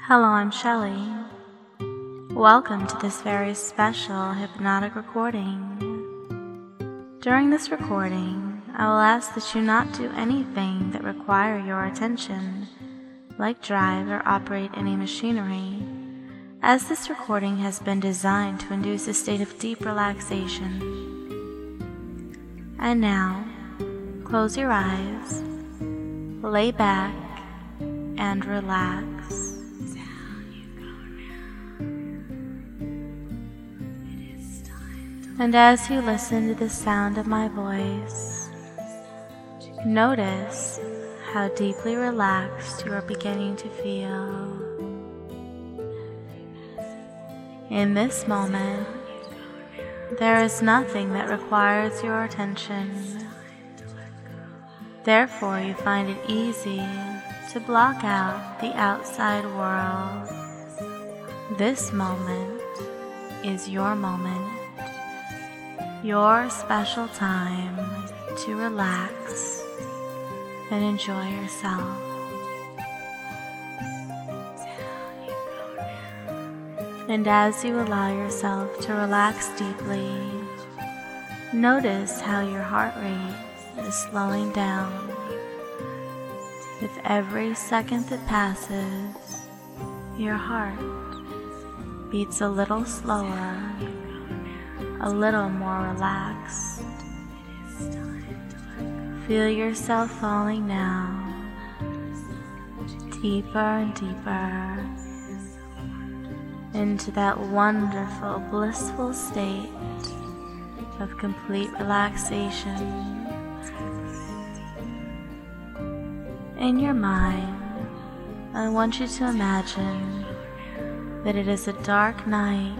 Hello, I'm Shelley. Welcome to this very special hypnotic recording. During this recording, I will ask that you not do anything that require your attention, like drive or operate any machinery, as this recording has been designed to induce a state of deep relaxation. And now, close your eyes, lay back, and relax. And as you listen to the sound of my voice, notice how deeply relaxed you are beginning to feel. In this moment, there is nothing that requires your attention. Therefore, you find it easy to block out the outside world. This moment is your moment. Your special time to relax and enjoy yourself. And as you allow yourself to relax deeply, notice how your heart rate is slowing down. With every second that passes, your heart beats a little slower, a little more relaxed. Feel yourself falling now, deeper and deeper, into that wonderful, blissful state of complete relaxation. In your mind, I want you to imagine that it is a dark night,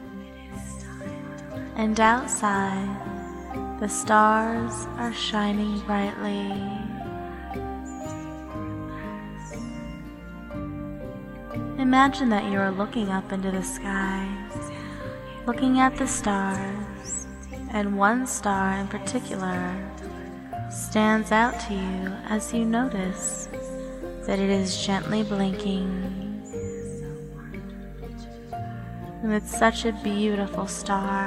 and outside, the stars are shining brightly. Imagine that you are looking up into the sky, looking at the stars, and one star in particular stands out to you as you notice that it is gently blinking. And it's such a beautiful star.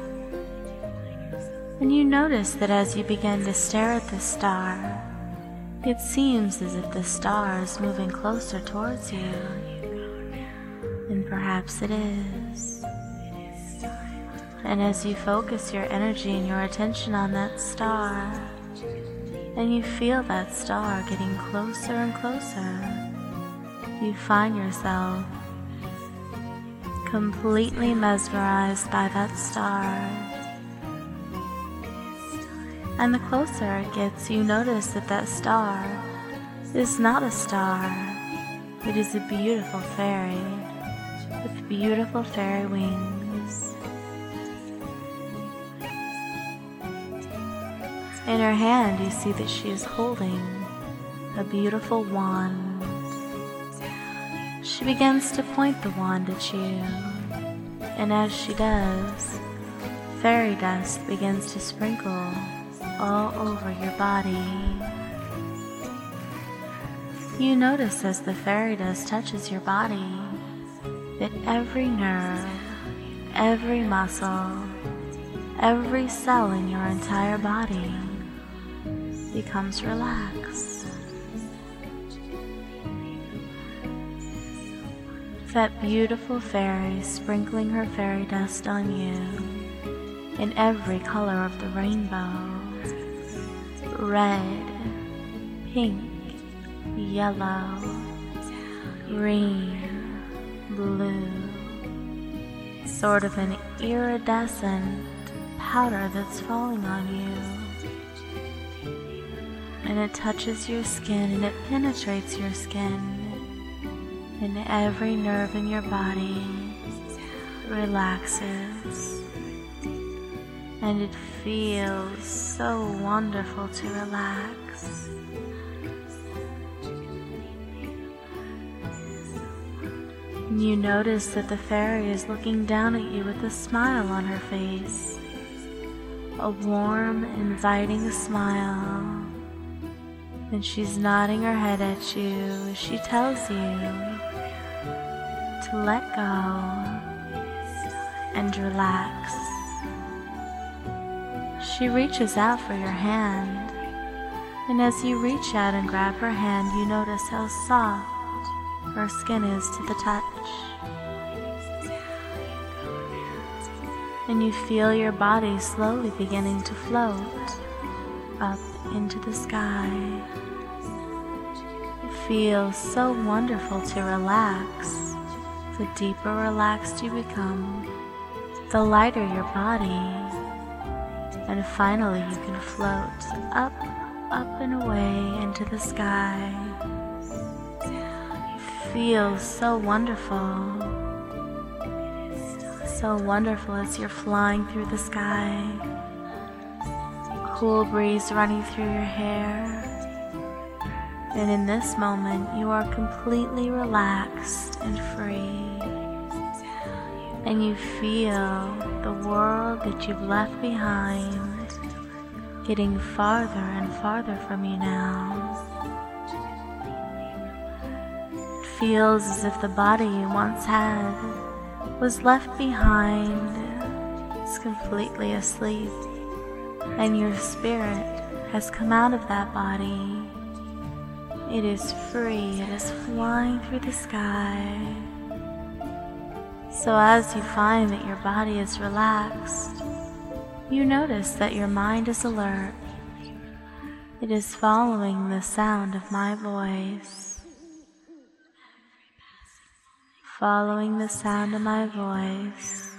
And you notice that as you begin to stare at the star, it seems as if the star is moving closer towards you. And perhaps it is. And as you focus your energy and your attention on that star, and you feel that star getting closer and closer, you find yourself completely mesmerized by that star. And the closer it gets, you notice that that star is not a star. It is a beautiful fairy with beautiful fairy wings. In her hand, you see that she is holding a beautiful wand. She begins to point the wand at you, and as she does, fairy dust begins to sprinkle all over your body. You notice as the fairy dust touches your body that every nerve, every muscle, every cell in your entire body becomes relaxed. That beautiful fairy sprinkling her fairy dust on you in every color of the rainbow: red, pink, yellow, green, blue, sort of an iridescent powder that's falling on you. And it touches your skin and it penetrates your skin. And every nerve in your body relaxes, and it feels so wonderful to relax. And you notice that the fairy is looking down at you with a smile on her face, a warm, inviting smile. And she's nodding her head at you as she tells you to let go and relax. She reaches out for your hand, and as you reach out and grab her hand, you notice how soft her skin is to the touch. And you feel your body slowly beginning to float up into the sky. It feels so wonderful to relax. The deeper relaxed you become, the lighter your body, and finally you can float up and away into the sky. It feels so wonderful. So wonderful as you're flying through the sky. Cool breeze running through your hair. And in this moment, you are completely relaxed and free. And you feel the world that you've left behind getting farther and farther from you now. It feels as if the body you once had was left behind. It's completely asleep, and your spirit has come out of that body. It is free, it is flying through the sky. So as you find that your body is relaxed, you notice that your mind is alert. It is following the sound of my voice. Following the sound of my voice,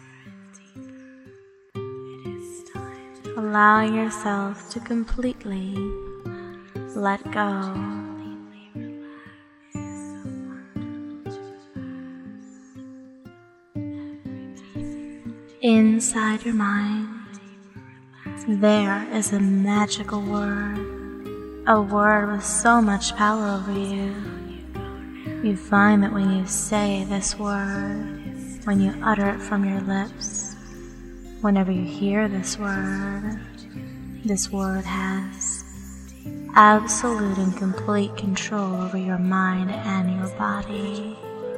allowing yourself to completely let go. Inside your mind, there is a magical word, a word with so much power over you. You find that when you say this word, when you utter it from your lips, whenever you hear this word has absolute and complete control over your mind and your body.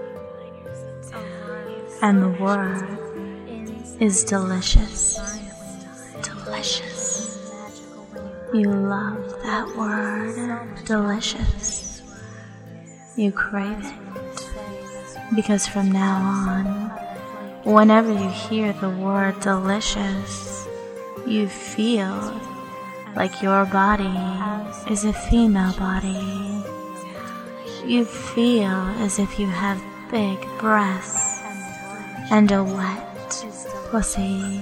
And the word is delicious. Delicious. You love that word, delicious. You crave it, because from now on, whenever you hear the word delicious, you feel like your body is a female body. You feel as if you have big breasts and a wet pussy.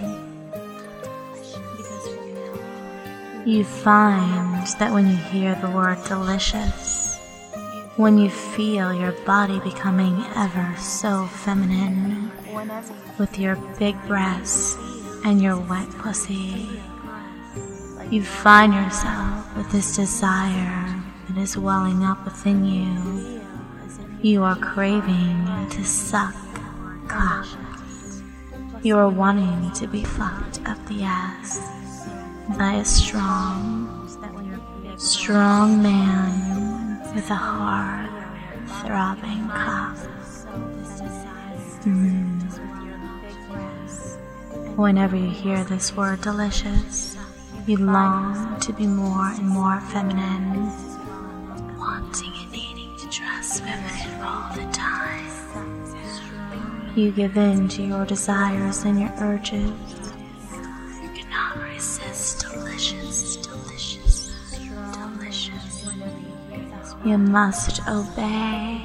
You find that when you hear the word delicious, when you feel your body becoming ever so feminine, with your big breasts and your wet pussy, you find yourself with this desire that is welling up within you. You are craving to suck cock. You are wanting to be fucked up the ass by a strong man with a hard, throbbing cock. Whenever you hear this word delicious, you long to be more and more feminine, wanting and needing to dress feminine all the time. You give in to your desires and your urges. You cannot resist delicious, delicious, delicious. You must obey.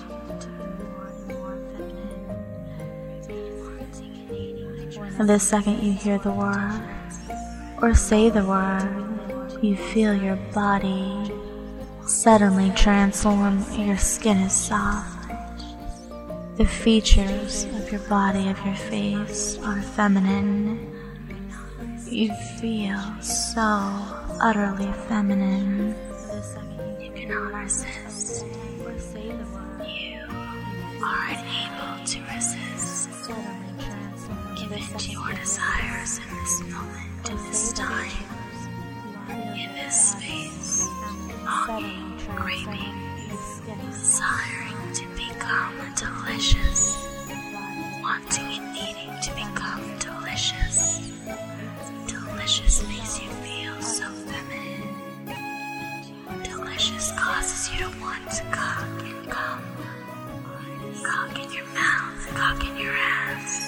The second you hear the word, or say the word, you feel your body suddenly transform. Your skin is soft. The features of your body, of your face, are feminine. You feel so utterly feminine. You cannot resist. You are unable to resist. Give in to your desires in this moment, in this time, in this space, longing, craving, desiring to become become delicious, wanting and needing to become delicious. Delicious makes you feel so feminine. Delicious causes you to want to cock and come. Cock in your mouth, cock in your ass.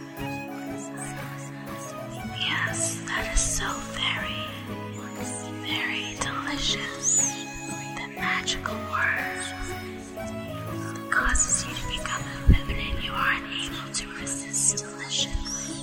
Yes, that is so very, very delicious. The magical word that causes you to become feminine. You are unable to resist delicious.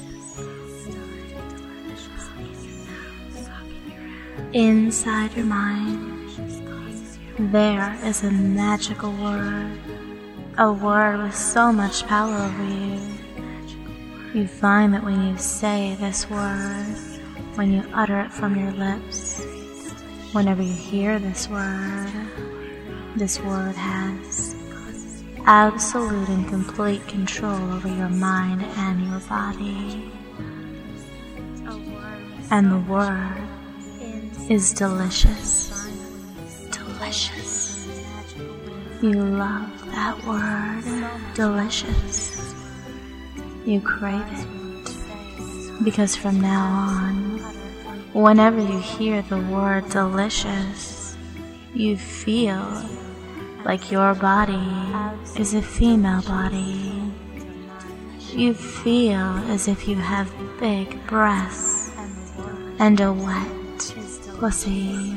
Inside your mind, there is a magical word. A word with so much power over you. You find that when you say this word, when you utter it from your lips, whenever you hear this word has absolute and complete control over your mind and your body. And the word is delicious. Delicious. You love that word, delicious. You crave it, because from now on, whenever you hear the word delicious, you feel like your body is a female body. You feel as if you have big breasts and a wet pussy.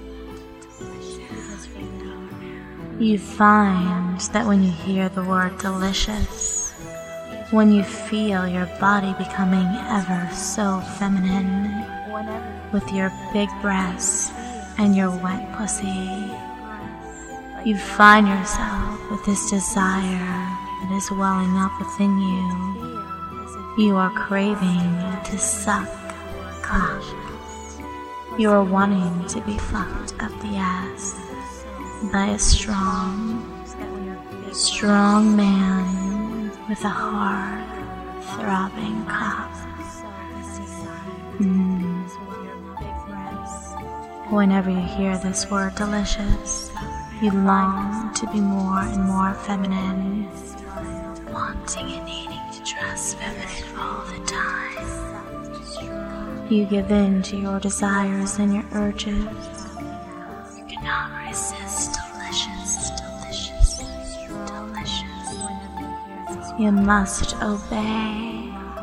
You find that when you hear the word delicious, when you feel your body becoming ever so feminine, with your big breasts and your wet pussy, you find yourself with this desire that is welling up within you. You are craving to suck cock. You are wanting to be fucked up the ass by a strong man with a hard, throbbing cock. Whenever you hear this word delicious, you long to be more and more feminine, wanting and needing to dress feminine all the time. You give in to your desires and your urges. You cannot resist delicious. You must obey.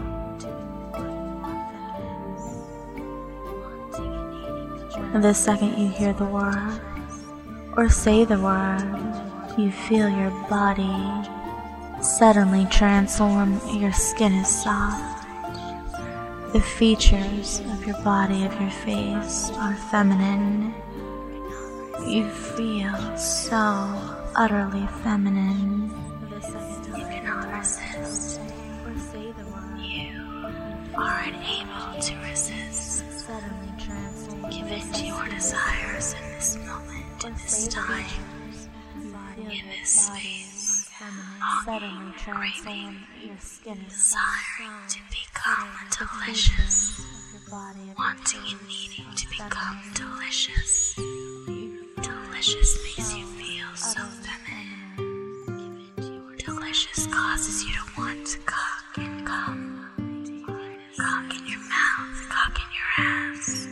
The second you hear the word, or say the word, you feel your body suddenly transform. Your skin is soft. The features of your body, of your face, are feminine. You feel so utterly feminine. You cannot resist. You are unable to resist. Give in to your desires in this moment, in this time, in this space. Longing, craving, desiring to become delicious, wanting and needing to become delicious. Delicious makes you feel so feminine. Delicious causes you to want to cock and come. Cock in your mouth, cock in your ass.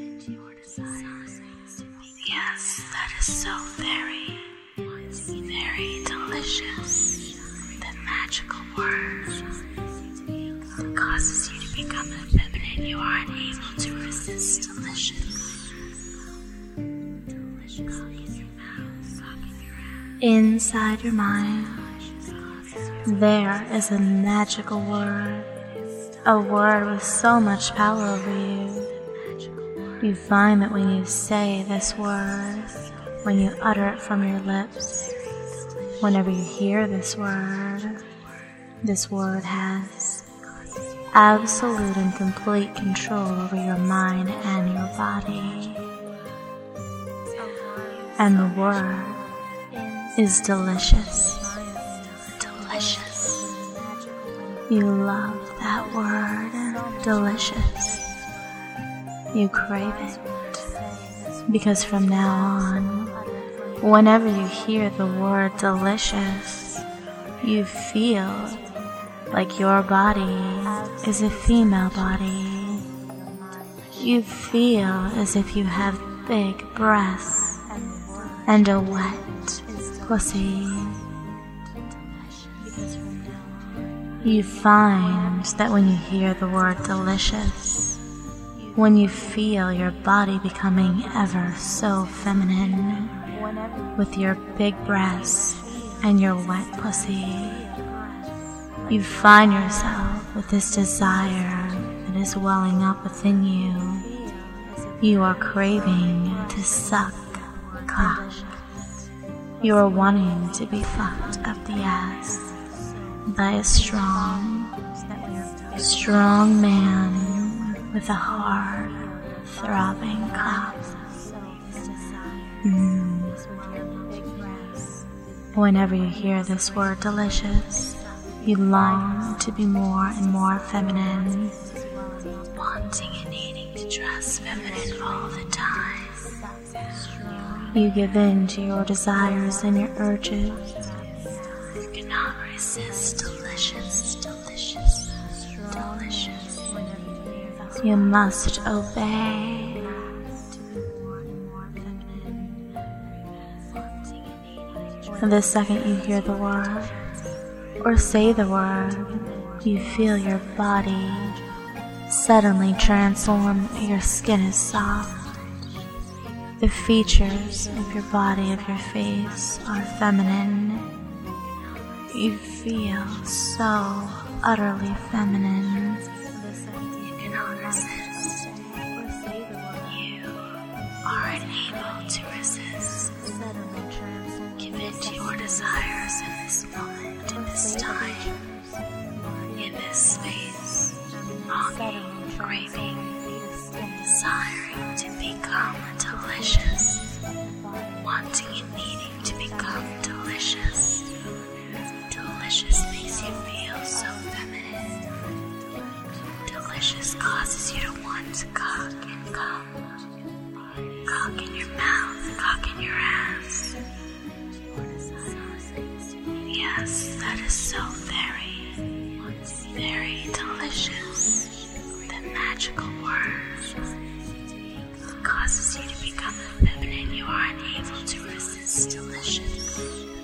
Yes, that is so very, very delicious. The magical word that causes you to become feminine. You are unable to resist delicious. Inside your mind, there is a magical word. A word with so much power over you. You find that when you say this word, when you utter it from your lips, whenever you hear this word has absolute and complete control over your mind and your body. And the word is delicious. Delicious. You love that word, delicious. You crave it, because from now on, whenever you hear the word delicious, You feel like your body is a female body. You feel as if you have big breasts and a wet pussy. You find that when you hear the word delicious, when you feel your body becoming ever so feminine, with your big breasts and your wet pussy, you find yourself with this desire that is welling up within you. You are craving to suck cock. You are wanting to be fucked up the ass by a strong man with a hard, throbbing cock. Whenever you hear this word delicious, you long to be more and more feminine, wanting and needing to dress feminine all the time. You give in to your desires and your urges. You cannot resist delicious, delicious, delicious. You must obey. The second you hear the word, or say the word, you feel your body suddenly transform. Your skin is soft. The features of your body, of your face, are feminine. You feel so utterly feminine. You cannot resist. You are unable to resist. Give in to your desires in this moment, in this time, in this space, longing, craving, desiring to become delicious, wanting and needing to become delicious. Delicious makes you feel so feminine. Delicious causes you to want to cock and come. Cock in your mouth, cock in your ass. Yes, that is so very, very delicious. The magical word causes you to become feminine. You are unable to resist delicious.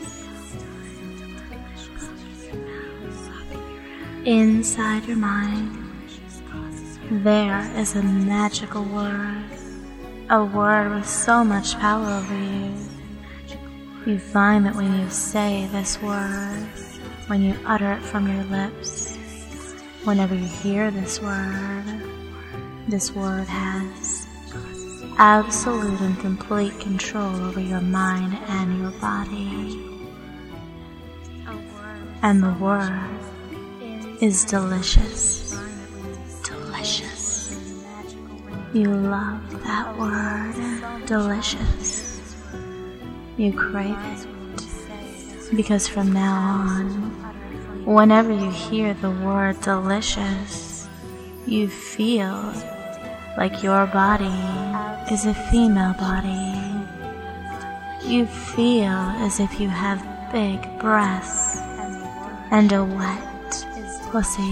Inside your mind, there is a magical word, a word with so much power over you. You find that when you say this word, when you utter it from your lips, whenever you hear this word has absolute and complete control over your mind and your body. And the word is delicious. Delicious. You love that word, delicious. You crave it, because from now on, whenever you hear the word delicious, you feel like your body is a female body. You feel as if you have big breasts and a wet pussy.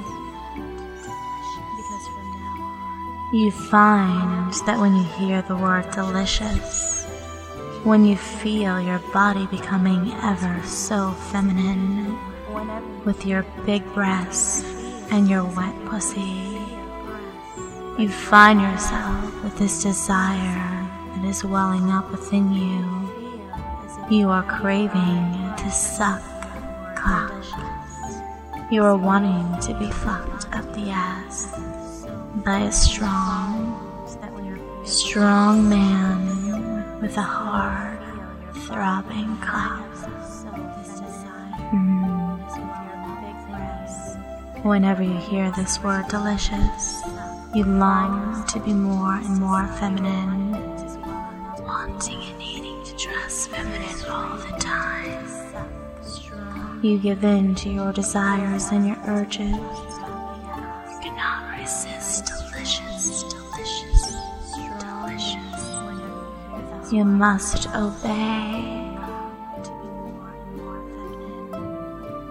You find that when you hear the word delicious, when you feel your body becoming ever so feminine, with your big breasts and your wet pussy, you find yourself with this desire that is welling up within you. You are craving to suck cock. You are wanting to be fucked up the ass by a strong man with a hard, throbbing cock. Whenever you hear this word delicious, you long to be more and more feminine, wanting and needing to dress feminine all the time. You give in to your desires and your urges. You cannot resist delicious, delicious, delicious. You must obey.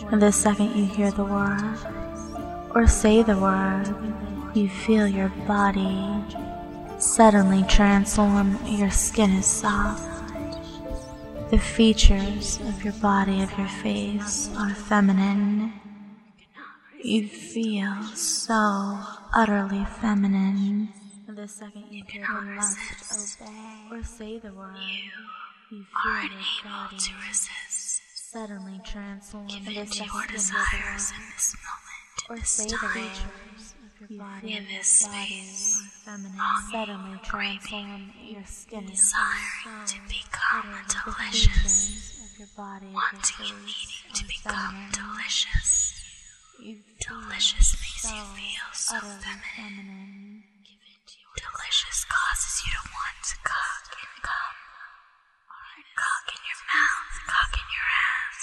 And the second you hear the word, or say the word, you feel your body suddenly transform. Your skin is soft. The features of your body, of your face, are feminine. You feel so utterly feminine. And the second you hear the must obey or say the word, you feel your body to resist. Suddenly transform. Give in to your desires in this moment, or say the words of your body in this space. Feminine, suddenly transform. Your skin desire to become delicious. Of your body, wanting and needing to become delicious. Delicious makes you feel so feminine. Delicious causes you to want to cock and come. Cock in your mouth, cock in your ass.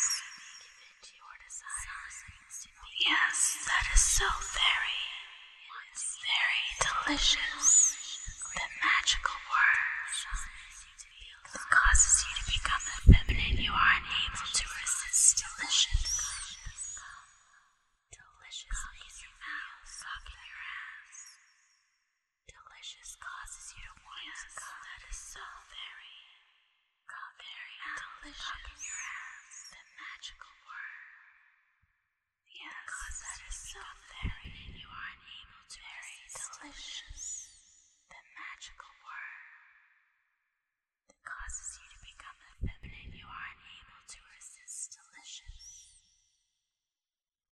Yes, that is so very delicious.